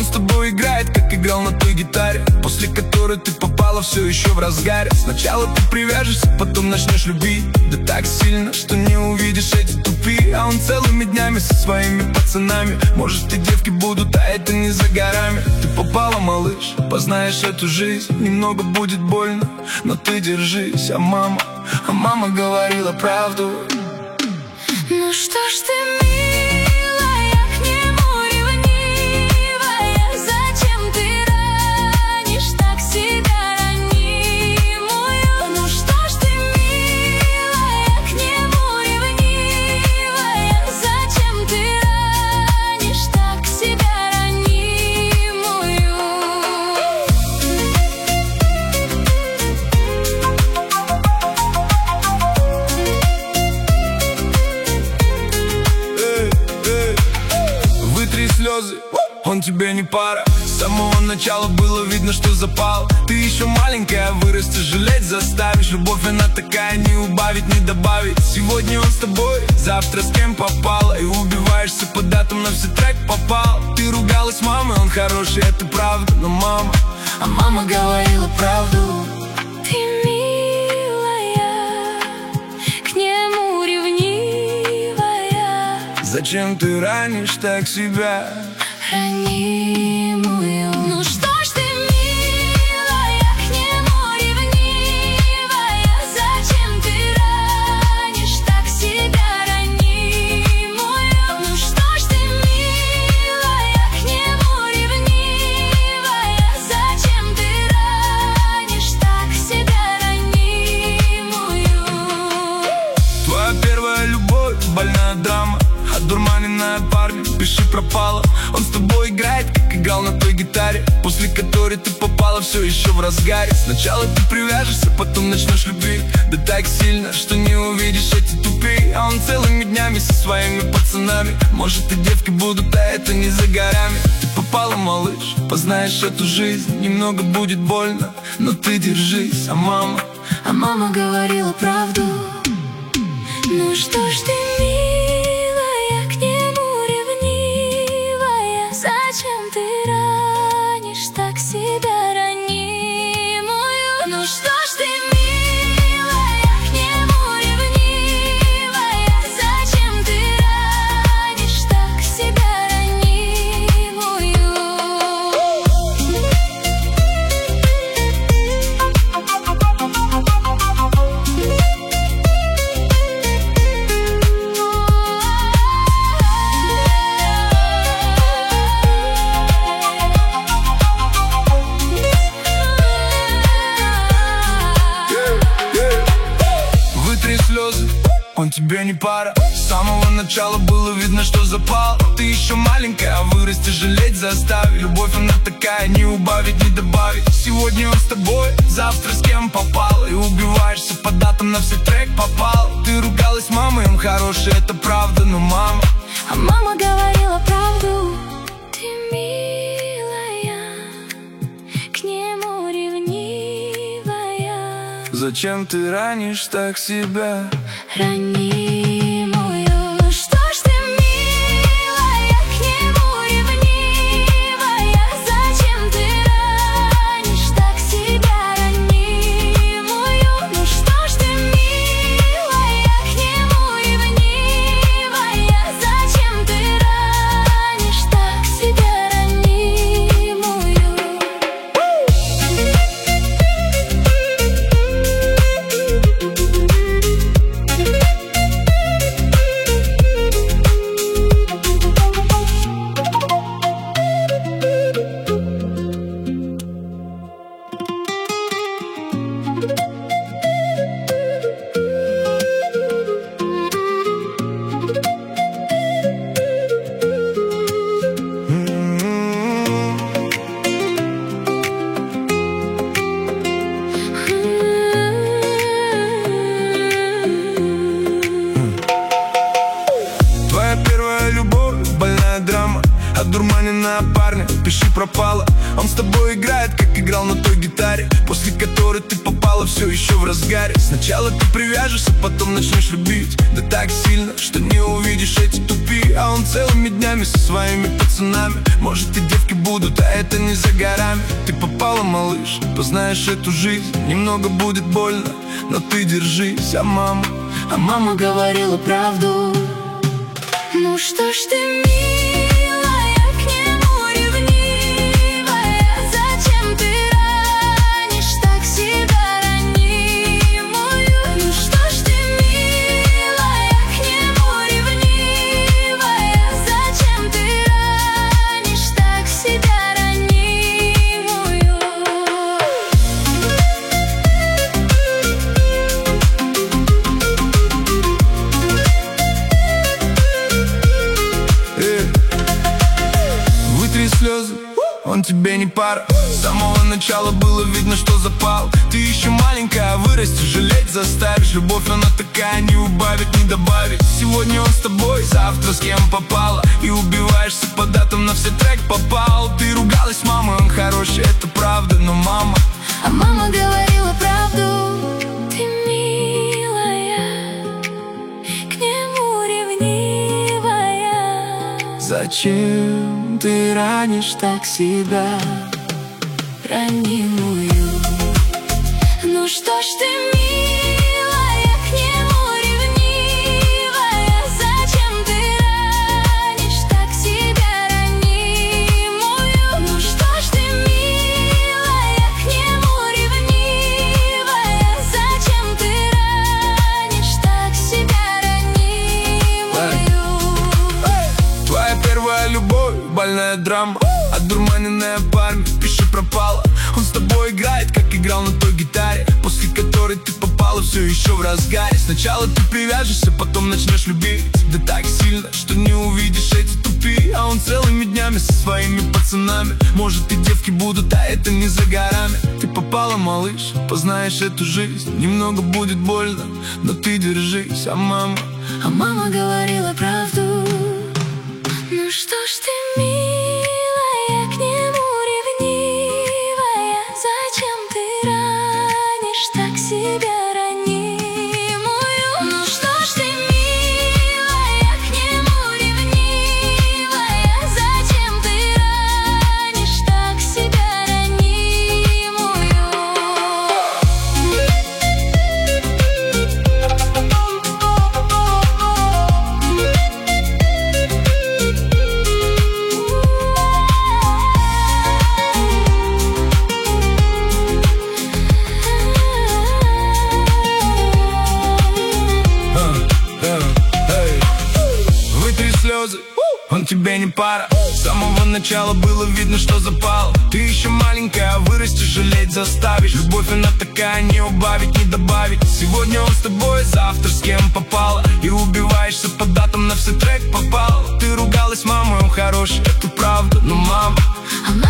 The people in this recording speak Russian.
с тобой играет, как играл на той гитаре, после которой ты попала все еще в разгаре. Сначала ты привяжешься, потом начнешь любить, да так сильно, что не увидишь эти тупи. А он целыми днями со своими пацанами. Может, и девки будут, а это не за горами. Ты попала, малыш, познаешь эту жизнь. Немного будет больно, но ты держись. А мама говорила правду. Ну что ж ты, милая, к нему ревнивая? Зачем ты ранишь так себя ранимую? Ну что ж ты, милая, к нему ревнивая? Зачем ты ранишь так себя ранимую? Вытри слезы, он тебе не пара. С самого начала было видно, что запал. Ты еще маленькая, вырастешь, жалеть заставишь. Любовь она такая, не убавить, не добавить. Сегодня он с тобой, завтра с кем попало. И убиваешься по датам, на все трек попал. Ты ругалась с мамой, он хороший, это правда. Но мама говорила правду. Ты, милая, к нему ревнивая. Зачем ты ранишь так себя ранимую? Ну что ж ты, милая, к нему ревнивая? Зачем ты ранишь так себя ранимую? Ну что ж ты, милая, к нему ревнивая? Зачем ты ранишь так себя ранимую? Твоя первая любовь, больная драма, одурманенная парнем, пиши пропала. Он с тобой играет, как играл на той гитаре, после которой ты попала все еще в разгаре. Сначала ты привяжешься, потом начнешь любить, да так сильно, что не увидишь эти тупи. А он целыми днями со своими пацанами. Может, и девки будут, а это не за горами. Ты попала, малыш, познаешь эту жизнь. Немного будет больно, но ты держись. А мама говорила правду. Ну что ж ты, милая, к нему ревнивая? Зачем ты ранишь так себя ранимую? Ну что ж ты, милая, к нему ревнивая? Зачем ты ранишь так себя ранимую? слезы, он тебе не пара. С самого начала было видно, что запал. Ты еще маленькая, а вырасти жалеть заставит. Любовь она такая, не убавить, не добавить. Сегодня он с тобой, завтра с кем попал. И убиваешься по датам, на все трек попал. Ты ругалась с мамой, он хороший, это правда. Но мама говорила правду. Ты, милая, к нему ревнивая. Зачем ты ранишь так себя ранимую? Что ж ты, милая, к нему ревнивая? Зачем ты ранишь так себя ранимую? Ну что ж ты, милая, к нему ревнивая? Зачем ты ранишь так себя ранимую? парня, пиши пропала. Он с тобой играет, как играл на той гитаре, после которой ты попала все еще в разгаре. Сначала ты привяжешься, потом начнешь любить, да так сильно, что не увидишь эти тупи. А он целыми днями со своими пацанами. Может и девки будут, а это не за горами. Ты попала, малыш, познаешь эту жизнь. Немного будет больно, но ты держись. А мама говорила правду. Ну что ж ты, милая, к нему ревнивая? Зачем ты ранишь так себя ранимую? Ну что ж ты, милая, к нему ревнивая? Зачем ты ранишь так себя ранимую? Вытри слезы, он тебе не пара. С самого начала было видно, что запал. Ты еще маленькая, а вырасти жалеть заставишь. Любовь она такая, не убавить, не добавить. Сегодня он с тобой, завтра с кем попало. И убиваешься по датам, на все трек попал. Ты ругалась с мамой, он хороший, это правда. Но мама говорила правду. Ты, милая, к нему ревнивая. Зачем ты ранишь так себя ранимую? Ну что ж ты, милая, к нему ревнивая? Зачем ты ранишь так себя ранимую? Ну что ж ты, милая, к нему ревнивая? Зачем ты ранишь так себя ранимую? Твоя первая любовь, больная драма, одурманенная парня, пиши пропала. Он с тобой играет, как играл на той гитаре, после которой ты попала все еще в разгаре. Сначала ты привяжешься, потом начнешь любить, да так сильно, что не увидишь эти тупи. А он целыми днями со своими пацанами. Может и девки будут, а это не за горами. Ты попала, малыш, познаешь эту жизнь. Немного будет больно, но ты держись. А мама говорила правду. Ну что ж ты, милая, к нему ревнивая? Зачем ты ранишь так себя ранимую? Ну что ж ты, милая, к нему ревнивая? Зачем ты ранишь так себя ранимую? Вытри слезы, он тебе не пара. С самого начала было видно, что запал. Ты еще маленькая, а вырасти жалеть заставишь. Любовь она такая, не убавить, не добавить. Сегодня он с тобой, завтра с кем попало. И убиваешься по датам, на все трек попал. Ты ругалась с мамой, он хороший, это правда. Но мама